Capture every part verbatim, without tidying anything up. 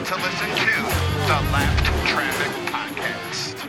to listen to the Lapped Traffic Podcast.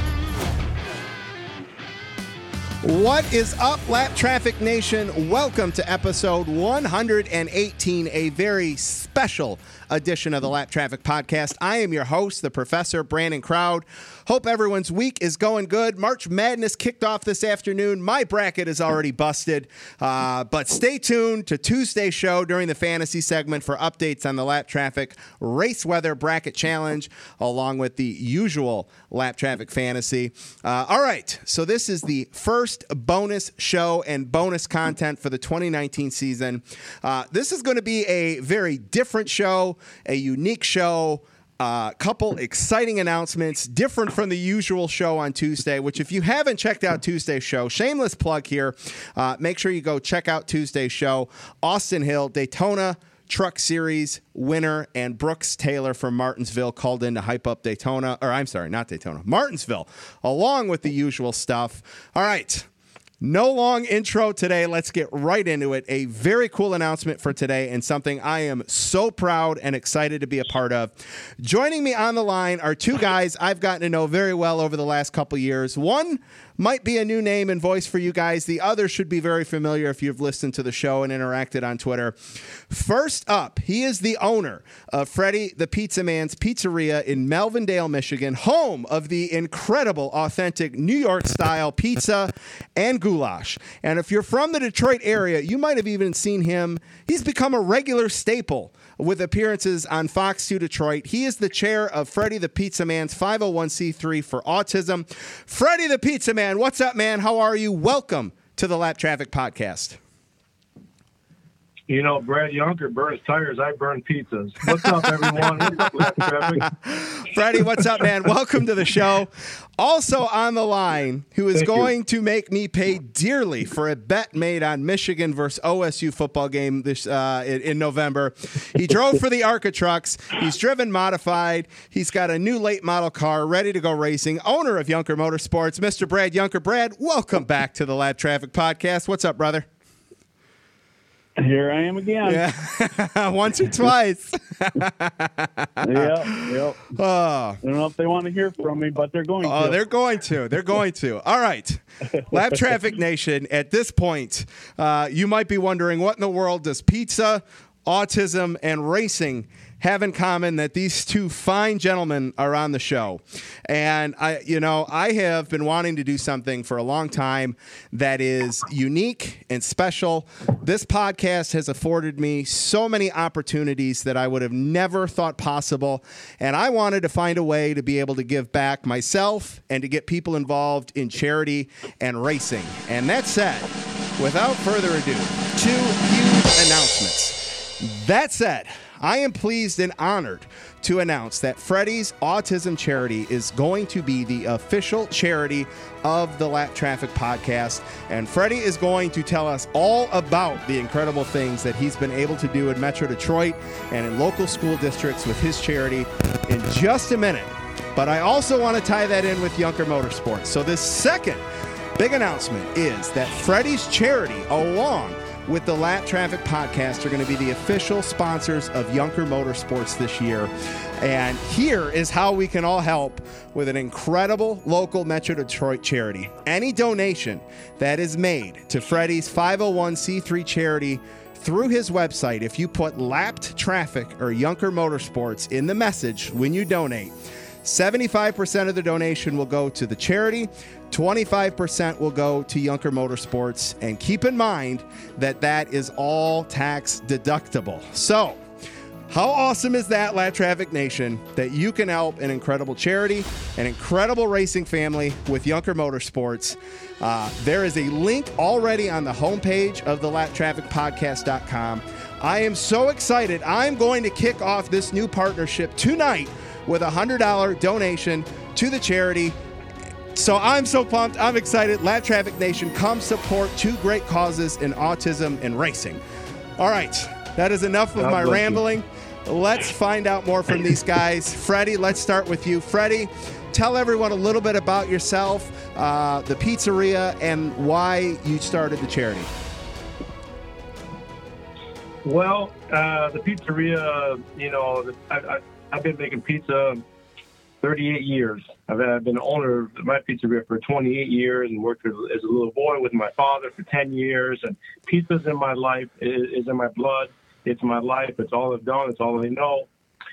What is up, Lap Traffic Nation? Welcome to episode one hundred eighteen, a very special edition of the Lap Traffic Podcast. I am your host, the Professor Brandon Crowd. Hope everyone's week is going good. March Madness kicked off this afternoon. My bracket is already busted, uh, but stay tuned to Tuesday's show during the fantasy segment for updates on the Lap Traffic Race Weather Bracket Challenge, along with the usual Lap Traffic Fantasy. Uh, all right, so this is the first bonus show and bonus content for the twenty nineteen season. Uh, this is going to be a very different show, a unique show. A uh, couple exciting announcements, different from the usual show on Tuesday, which if you haven't checked out Tuesday's show, shameless plug here, uh, make sure you go check out Tuesday's show. Austin Hill, Daytona Truck Series winner, and Brooks Taylor from Martinsville called in to hype up Daytona, or I'm sorry, not Daytona, Martinsville, along with the usual stuff. All right. No long intro today. Let's get right into it. A very cool announcement for today and something I am so proud and excited to be a part of. Joining me on the line are two guys I've gotten to know very well over the last couple years. One might be a new name and voice for you guys. The other should be very familiar if you've listened to the show and interacted on Twitter. First up, he is the owner of Freddy the Pizza Man's Pizzeria in Melvindale, Michigan, home of the incredible, authentic New York-style pizza and goulash. And if you're from the Detroit area, you might have even seen him. He's become a regular staple with appearances on Fox two Detroit. He is the chair of Freddy the Pizza Man's five oh one c three for autism. Freddy the Pizza Man, what's up, man? How are you? Welcome to the Lap Traffic Podcast. You know, Brad Yunker burns tires. I burn pizzas. What's up, everyone? What's up, Lap Traffic? Freddie, what's up, man? Welcome to the show. Also on the line, who is Thank going you. to make me pay dearly for a bet made on Michigan versus O S U football game this uh, in, in November. He drove for the Arca trucks. He's driven modified. He's got a new late model car ready to go racing. Owner of Yunker Motorsports, Mister Brad Yunker. Brad, welcome back to the Lap Traffic Podcast. What's up, brother? Here I am again. Yeah, once or twice. Yep, yep. Oh. I don't know if they want to hear from me, but they're going Oh, to. they're going to. They're going to. All right. Lap Traffic Nation, at this point, uh, you might be wondering, what in the world does pizza, autism, and racing have in common that these two fine gentlemen are on the show? And I, you know, I have been wanting to do something for a long time that is unique and special. This podcast has afforded me so many opportunities that I would have never thought possible. And I wanted to find a way to be able to give back myself and to get people involved in charity and racing. And that said, without further ado, two huge announcements. That said, I am pleased and honored to announce that Freddy's Autism Charity is going to be the official charity of the Lap Traffic Podcast. And Freddy is going to tell us all about the incredible things that he's been able to do in Metro Detroit and in local school districts with his charity in just a minute. But I also want to tie that in with Yunker Motorsports. So this second big announcement is that Freddy's charity, along with the Lap Traffic Podcast, are going to be the official sponsors of Yunker Motorsports this year. And here is how we can all help with an incredible local Metro Detroit charity. Any donation that is made to Freddy's five oh one c three charity through his website, if you put Lapped Traffic or Yunker Motorsports in the message when you donate, seventy-five percent of the donation will go to the charity, twenty-five percent will go to Yunker Motorsports, and keep in mind that that is all tax deductible. So, how awesome is that, Lap Traffic Nation, that you can help an incredible charity, an incredible racing family with Yunker Motorsports? Uh, there is a link already on the homepage of the lap traffic podcast dot com. I am so excited. I'm going to kick off this new partnership tonight with a one hundred dollars donation to the charity. So I'm so pumped. I'm excited. Lap Traffic Nation, come support two great causes in autism and racing. All right. That is enough of God my bless rambling. You. Let's find out more from these guys. Freddie, let's start with you. Freddie, tell everyone a little bit about yourself, uh, the pizzeria, and why you started the charity. Well, uh, the pizzeria, you know, I, I, I've been making pizza thirty-eight years. I've, I've been the owner of my pizzeria for twenty-eight years and worked as a little boy with my father for ten years. And pizza's in my life, it is in my blood. It's my life. It's all I've done. It's all I know.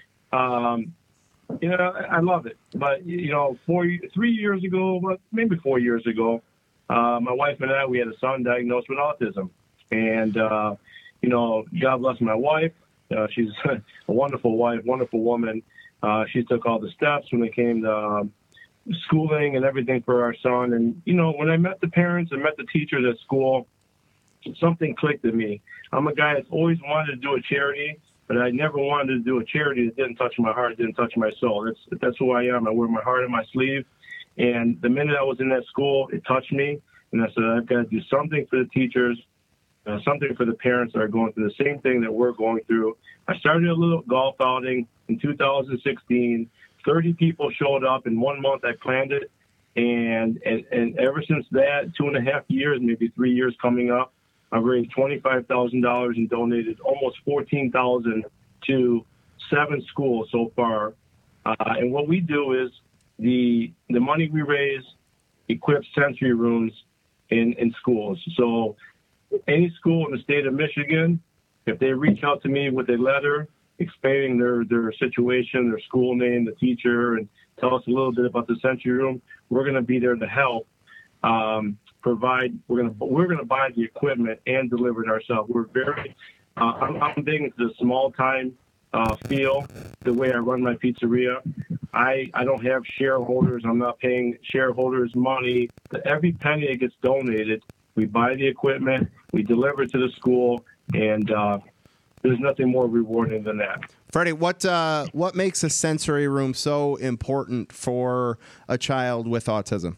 Um, you know, I, I love it. But, you know, four, three years ago, well, maybe four years ago, uh, my wife and I, we had a son diagnosed with autism. And, uh, you know, God bless my wife. Uh, she's a wonderful wife, wonderful woman. Uh, she took all the steps when it came to um, schooling and everything for our son. And, you know, when I met the parents and met the teachers at school, something clicked in me. I'm a guy that's always wanted to do a charity, but I never wanted to do a charity that didn't touch my heart, didn't touch my soul. That's that's who I am. I wear my heart on my sleeve. And the minute I was in that school, it touched me. And I said, I've got to do something for the teachers, uh, something for the parents that are going through the same thing that we're going through. I started a little golf outing in two thousand sixteen. thirty people showed up in one month. I planned it. And, and, and ever since that, two and a half years, maybe three years coming up, I've raised twenty-five thousand dollars and donated almost fourteen thousand dollars to seven schools so far. Uh, and what we do is the the money we raise equips sensory rooms in, in schools. So any school in the state of Michigan, if they reach out to me with a letter explaining their, their situation, their school name, the teacher, and tell us a little bit about the sensory room, we're going to be there to help. Um, provide we're going to we're going to buy the equipment and deliver it ourselves. We're very uh, I'm, I'm big into the small time uh, feel the way I run my pizzeria. I I don't have shareholders. I'm not paying shareholders money. Every penny that gets donated, we buy the equipment, we deliver it to the school, and uh, there's nothing more rewarding than that. Freddie, what uh, what makes a sensory room so important for a child with autism?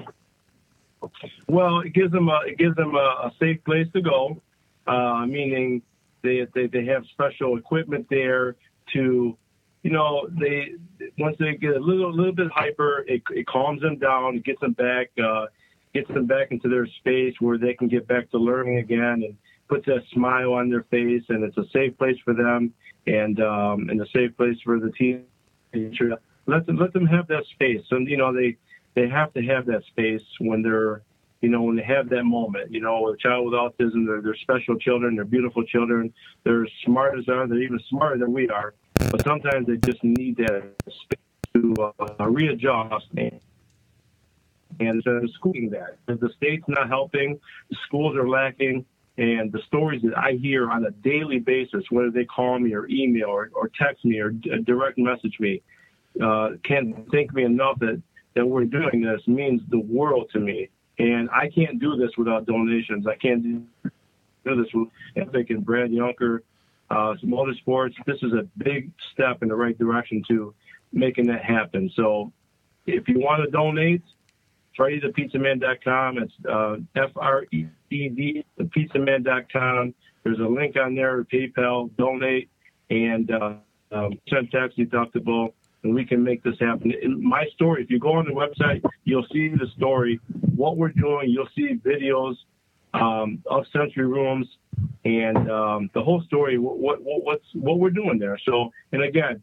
Well, it gives them a it gives them a, a safe place to go, uh, meaning they, they they have special equipment there to, you know, they once they get a little little bit hyper, it, it calms them down, it gets them back, uh, gets them back into their space where they can get back to learning again, and puts a smile on their face, and it's a safe place for them, and um, and a safe place for the teacher. Let them let them have that space, and you know they. They have to have that space when they're, you know, when they have that moment. You know, a child with autism, they're, they're special children, they're beautiful children, they're smart as are, they're even smarter than we are. But sometimes they just need that space to uh, readjust and, and uh, schooling that. If the state's not helping, the schools are lacking, and the stories that I hear on a daily basis, whether they call me or email or, or text me or d- direct message me, uh, can't thank me enough that that we're doing this means the world to me. And I can't do this without donations. I can't do this with Epic and Brad Yunker, uh, Motorsports. This is a big step in the right direction to making that happen. So if you want to donate, Freddy the Pizza Man dot com. It's uh, F R E D D, the pizza man dot com. There's a link on there, PayPal, donate, and uh, um, send tax deductible. And we can make this happen. In my story, if you go on the website, you'll see the story, what we're doing. You'll see videos um, of sensory rooms and um, the whole story, what, what, what's, what we're doing there. So, and again,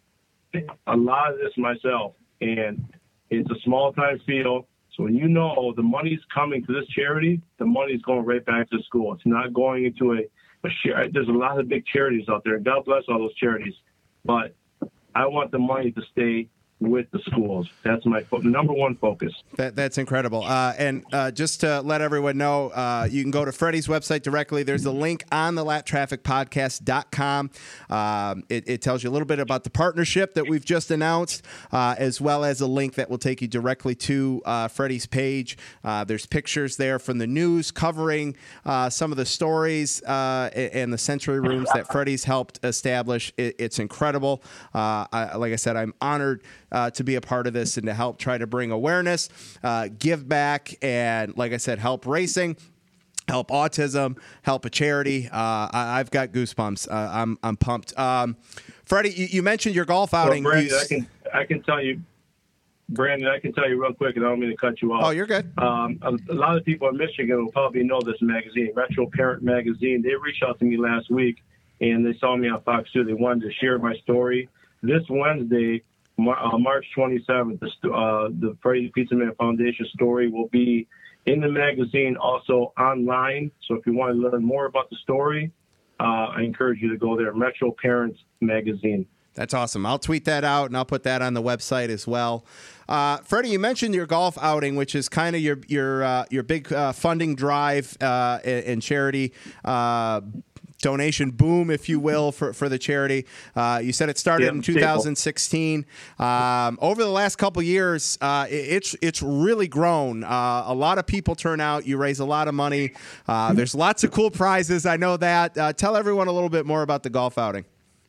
a lot of this myself, and it's a small time feel. So when you know the money's coming to this charity, the money's going right back to school. It's not going into a, a share. There's a lot of big charities out there. God bless all those charities. But I want the money to stay with the schools. That's my fo- number one focus. That, that's incredible. Uh, and uh, just to let everyone know, uh, you can go to Freddie's website directly. There's a link on the lap traffic podcast dot com. Um, it, it tells you a little bit about the partnership that we've just announced, uh, as well as a link that will take you directly to uh, Freddie's page. Uh, there's pictures there from the news covering uh, some of the stories uh, and the sensory rooms that Freddie's helped establish. It, it's incredible. Uh, I, like I said, I'm honored Uh, to be a part of this and to help try to bring awareness, uh, give back, and like I said, help racing, help autism, help a charity. Uh, I, I've got goosebumps. Uh, I'm I'm pumped. Um, Freddie, you, you mentioned your golf outing. Well, Brandon, you, I can I can tell you, Brandon, I can tell you real quick, and I don't mean to cut you off. Oh, you're good. Um, a, a lot of people in Michigan will probably know this magazine, Retro Parent Magazine. They reached out to me last week, and they saw me on Fox two. They wanted to share my story. this Wednesday, Mar- uh, March twenty-seventh, the, st- uh, the Freddie Pizza Man Foundation story will be in the magazine, also online. So if you want to learn more about the story, uh, I encourage you to go there, Metro Parents Magazine. That's awesome. I'll tweet that out, and I'll put that on the website as well. Uh, Freddie, you mentioned your golf outing, which is kind of your your uh, your big uh, funding drive uh, and charity uh, donation boom, if you will, for, for the charity. Uh, you said it started yeah, in two thousand sixteen. Um, over the last couple years, uh, it, it's it's really grown. Uh, a lot of people turn out. You raise a lot of money. Uh, there's lots of cool prizes. I know that. Uh, tell everyone a little bit more about the golf outing.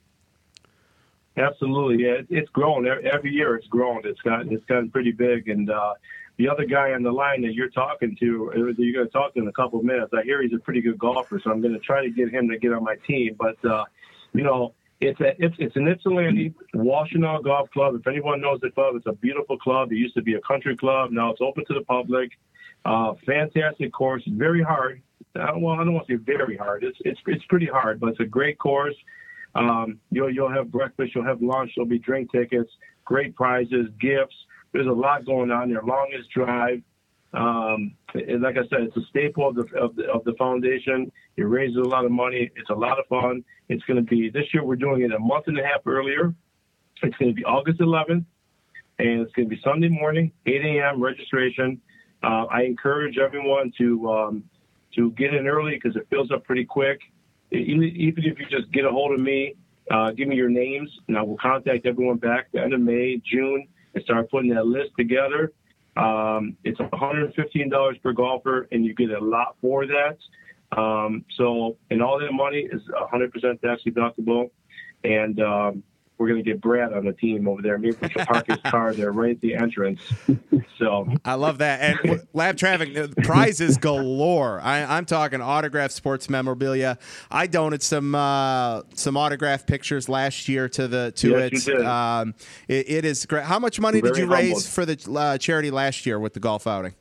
Absolutely, yeah. It's grown every year. It's grown. It's gotten it's gotten pretty big. And uh, the other guy on the line that you're talking to, that you're going to talk to in a couple of minutes. I hear he's a pretty good golfer, so I'm going to try to get him to get on my team. But uh, you know, it's a it's, it's an Ypsilanti Washtenaw Golf Club. If anyone knows the club, it's a beautiful club. It used to be a country club. Now it's open to the public. Uh, fantastic course. Very hard. Uh, well, I don't want to say very hard. It's it's it's pretty hard, but it's a great course. Um, you'll you'll have breakfast, you'll have lunch, there'll be drink tickets, great prizes, gifts. There's a lot going on there. Longest drive. Um, and like I said, it's a staple of the, of the of the foundation. It raises a lot of money. It's a lot of fun. It's going to be this year. We're doing it a month and a half earlier. It's going to be August eleventh, and it's going to be Sunday morning, eight a.m. registration. Uh, I encourage everyone to um, to get in early because it fills up pretty quick. Even if you just get a hold of me, uh, give me your names, and I will contact everyone back at the end of May, June, and start putting that list together. Um, it's one hundred fifteen dollars per golfer, and you get a lot for that. Um, so, and all that money is one hundred percent tax deductible. And um, we're going to get Brad on the team over there. Maybe we can park his car there right at the entrance. So I love that. And Lab Traffic, prizes galore. I, I'm talking autographed sports memorabilia. I donated some uh, some autographed pictures last year to the to yes, it. You did. Um, it. It is great. How much money Very did you humbled. raise for the uh, charity last year with the golf outing?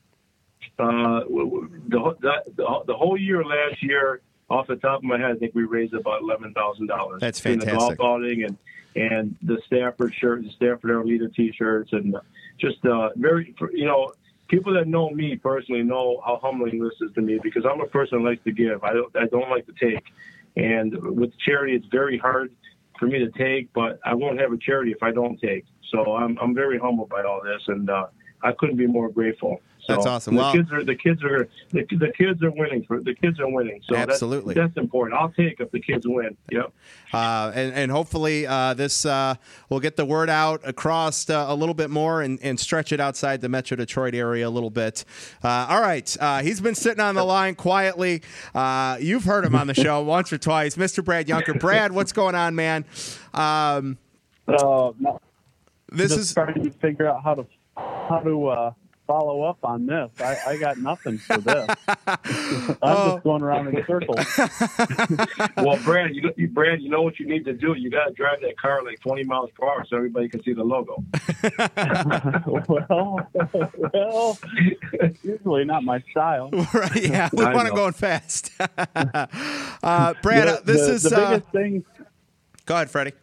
Uh, the, the, the whole year last year, off the top of my head, I think we raised about eleven thousand dollars. That's in the fantastic. golf outing and and the Stafford shirt, the Stafford Air Leader T-shirts, and just uh, very, you know, people that know me personally know how humbling this is to me because I'm a person that likes to give. I don't, I don't like to take, and with charity, it's very hard for me to take, but I won't have a charity if I don't take. So I'm I'm very humbled by all this, and uh, I couldn't be more grateful. So That's awesome. The Well, kids are the kids are the, the kids are winning. For the kids are winning. So absolutely, that's, that's important. I'll take if the kids win. Yep. Uh, and, and hopefully uh, this uh, will get the word out across uh, a little bit more and, and stretch it outside the Metro Detroit area a little bit. Uh, all right. Uh, he's been sitting on the line quietly. Uh, you've heard him on the show once or twice. Mister Brad Younker. Brad, what's going on, man? Um, uh, no, this just is trying to figure out how to how to uh, follow up on this. I, I got nothing for this. I'm Oh. just going around in circles. Well, Brad, you, you Brad, you know what you need to do. You got to drive that car like twenty miles per hour so everybody can see the logo. well, well, usually not my style. right. Yeah, we I want to know. go fast. uh, Brad, uh, The- this the, is. the Uh, biggest thing. go ahead, Freddie.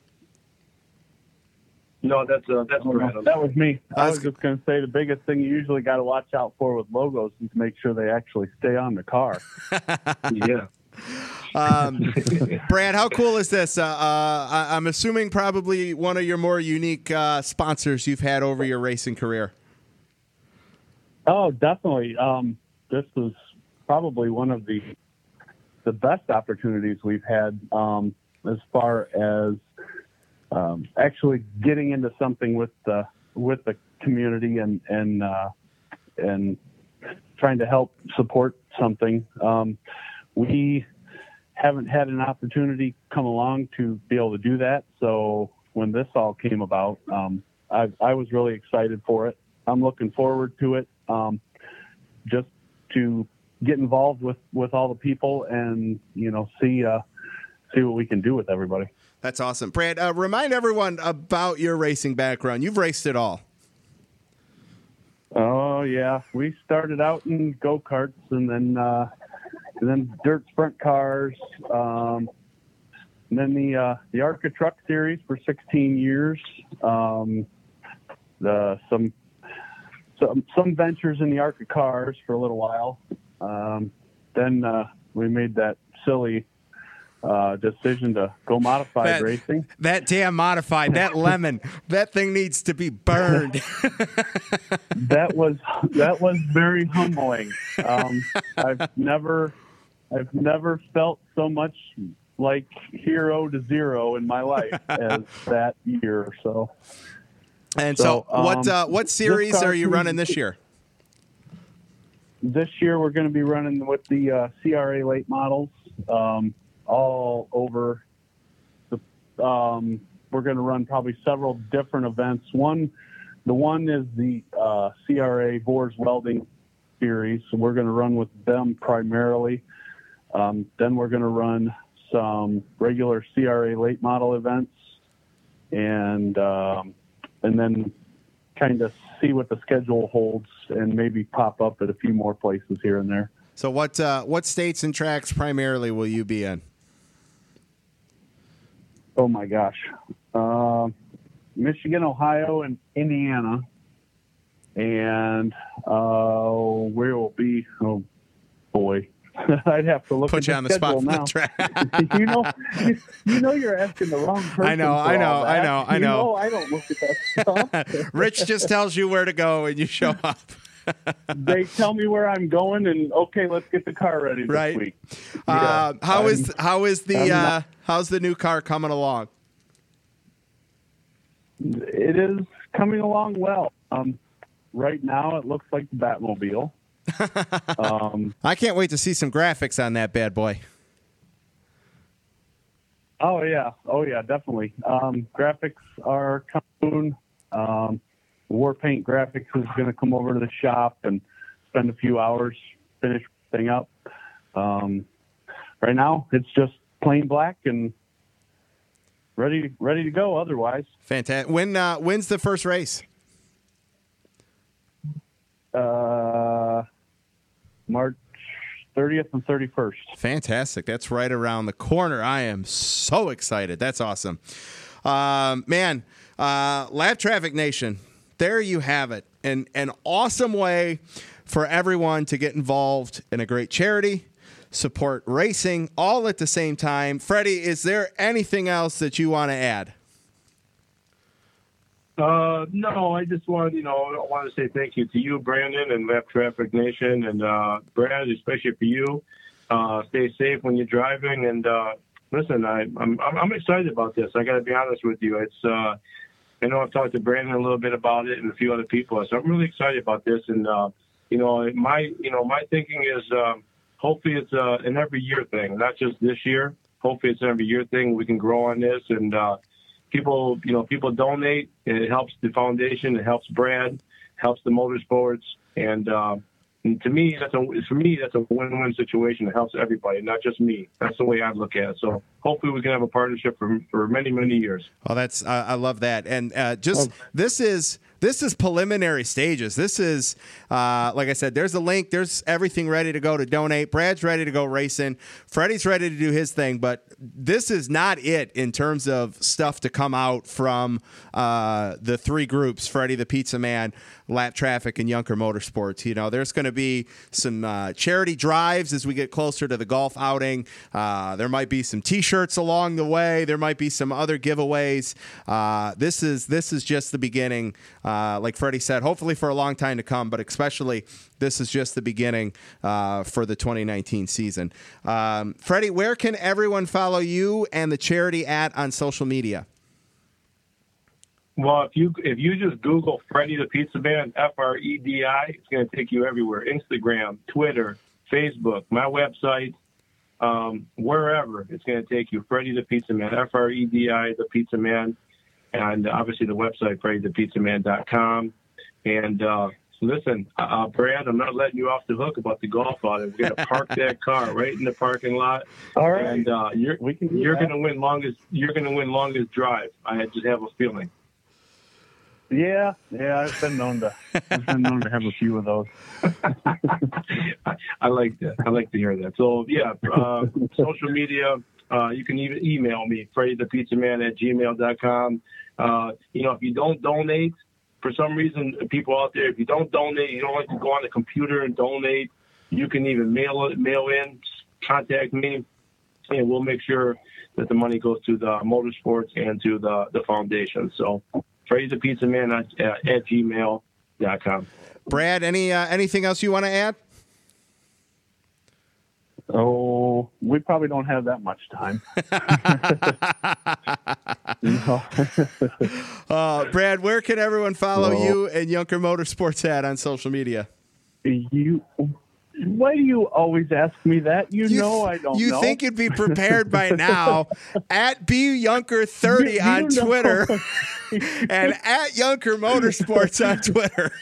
No, that's uh, that's Brad. That was me. I That's was just going to say the biggest thing you usually got to watch out for with logos is to make sure they actually stay on the car. Yeah. Um, Brad, how cool is this? Uh, uh, I- I'm assuming probably one of your more unique uh, sponsors you've had over your racing career. Oh, definitely. Um, this was probably one of the the best opportunities we've had um, as far as um, actually getting into something with the with the community and and uh, and trying to help support something. Um, we haven't had an opportunity come along to be able to do that. So when this all came about, um, I, I was really excited for it. I'm looking forward to it. Um, just to get involved with, with all the people and, you know, see, uh, see what we can do with everybody. That's awesome. Brad, uh, remind everyone about your racing background. You've raced it all. Oh yeah. We started out in go-karts and then, uh, and then dirt sprint cars. Um, and then the uh, the ARCA Truck Series for sixteen years. Um, the some some some ventures in the ARCA cars for a little while. Um, then uh, we made that silly uh, decision to go modified that, racing. That damn modified, that lemon, that thing needs to be burned. That was that was very humbling. Um, I've never I've never felt so much like hero to zero in my life as that year or so. And so, so what um, uh, what series car are you series- running this year? This year we're going to be running with the uh, C R A late models um, all over. The, um, we're going to run probably several different events. One, the one is the uh, C R A Vors Welding Series. So we're going to run with them primarily. Um, then we're going to run some regular C R A late model events, and um, and then kind of see what the schedule holds and maybe pop up at a few more places here and there. So what uh, what states and tracks primarily will you be in? Oh my gosh. Uh, Michigan, Ohio, and Indiana. And uh, we will be, oh boy, I'd have to look Put at you the on the spot schedule for now. the track. you know, you, you know, you're asking the wrong person. I know, for I know, all I that. know, I You know. I don't look at that stuff. Rich just tells you where to go and you show up. They tell me where I'm going, and okay, let's get the car ready this Right. week. Uh, Yeah, how I'm- is how is the I'm uh, not- how's the new car coming along? It is coming along well. Um, right now, it looks like the Batmobile. um, I can't wait to see some graphics on that bad boy. oh yeah, oh yeah, definitely. Um, graphics are coming. Um, War Paint Graphics is going to come over to the shop and spend a few hours, finish the thing up. Um, right now, it's just plain black and ready, ready to go. Otherwise, Fantastic. When uh, when's the first race? uh, March thirtieth and thirty-first. Fantastic. That's right around the corner. I am so excited. That's awesome. Um, man, uh, Lab Traffic Nation, there you have it. An, an awesome way for everyone to get involved in a great charity, support racing, all at the same time. Freddie, is there anything else that you want to add? Uh, no, I just wanted, you know, I want to say thank you to you, Brandon, and Lab Traffic Nation, and uh, Brad, especially for you. Uh, stay safe when you're driving, and uh, listen, I, I'm I'm excited about this. I got to be honest with you. It's uh, I know I've talked to Brandon a little bit about it and a few other people, so I'm really excited about this. And uh, you know, my you know my thinking is um, hopefully it's uh, an every year thing, not just this year. Hopefully it's an every year thing. We can grow on this and. Uh, People, you know, people donate. It helps the foundation. It helps Brad, helps the motorsports, and, uh, and to me, that's a for me that's a win-win situation. It helps everybody, not just me. That's the way I look at it. So hopefully, we can have a partnership for for many, many years. Oh, that's uh, I love that. And uh, just this is this is preliminary stages. This is uh, like I said. There's a link. There's everything ready to go to donate. Brad's ready to go racing. Freddie's ready to do his thing. But this is not it in terms of stuff to come out from uh, the three groups: Freddie the Pizza Man, Lap Traffic, and Yunker Motorsports. You know, there's going to be some uh, charity drives as we get closer to the golf outing. Uh, there might be some T-shirts along the way. There might be some other giveaways. Uh, this is this is just the beginning. Uh, like Freddie said, hopefully for a long time to come, but especially this is just the beginning uh, for the twenty nineteen season. Um, Freddie, where can everyone follow you and the charity at on social media? Well, if you if you just Google Freddie the Pizza Man, F R E D I, it's going to take you everywhere. Instagram, Twitter, Facebook, my website, um, wherever. It's going to take you. Freddie the Pizza Man, F R E D I, the Pizza Man, and obviously the website, freddie the pizza man dot com. And uh, listen, uh, Brad, I'm not letting you off the hook about the golf outing. We're going to park that car right in the parking lot. All right. And uh, you're We can do you're that. going to win longest. You're going to win longest drive. I just have a feeling. Yeah, yeah, I've been known to. I've been known to have a few of those. I, I like that. I like to hear that. So yeah, uh, social media, uh, you can even email me, Freddie the Pizza Man at gmail dot com. Uh, you know, if you don't donate, for some reason, people out there, if you don't donate, you don't like to go on the computer and donate, you can even mail it, mail in, contact me, and we'll make sure that the money goes to the motorsports and to the, the foundation. So, Freddie the Pizza Man at, at, at gmail dot com. Brad, any uh, anything else you want to add? Oh, we probably don't have that much time. No. uh, Brad, where can everyone follow Well, you and Yunker Motorsports at on social media? You, why do you always ask me that? You, You know th- I don't You know. think you'd be prepared by now. At B Yunker thirty You- you on know. Twitter and at Yunker Motorsports on Twitter.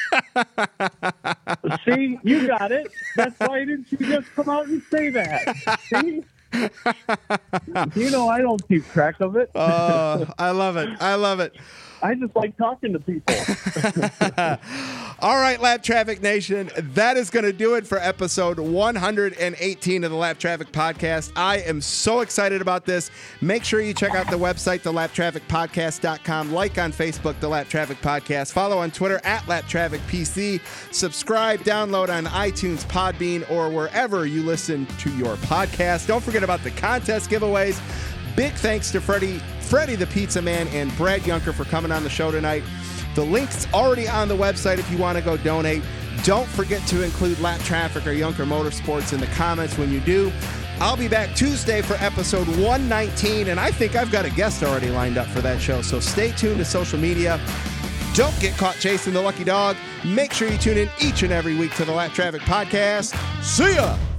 See, you got it. That's why didn't you just come out and say that? See? You know I don't keep track of it. Uh, I love it. I love it. I just like talking to people. All right, Lap Traffic Nation, that is going to do it for episode one hundred eighteen of the Lap Traffic Podcast. I am so excited about this. Make sure you check out the website, the lap traffic podcast dot com. Like on Facebook, the Lap Traffic Podcast. Follow on Twitter, at Lap Traffic P C. Subscribe, download on iTunes, Podbean, or wherever you listen to your podcast. Don't forget about the contest giveaways. Big thanks to Freddie, Freddie the Pizza Man and Brad Yunker for coming on the show tonight. The link's already on the website if you want to go donate. Don't forget to include Lap Traffic or Yunker Motorsports in the comments when you do. I'll be back Tuesday for episode one nineteen, and I think I've got a guest already lined up for that show, so stay tuned to social media. Don't get caught chasing the lucky dog. Make sure you tune in each and every week to the Lap Traffic Podcast. See ya!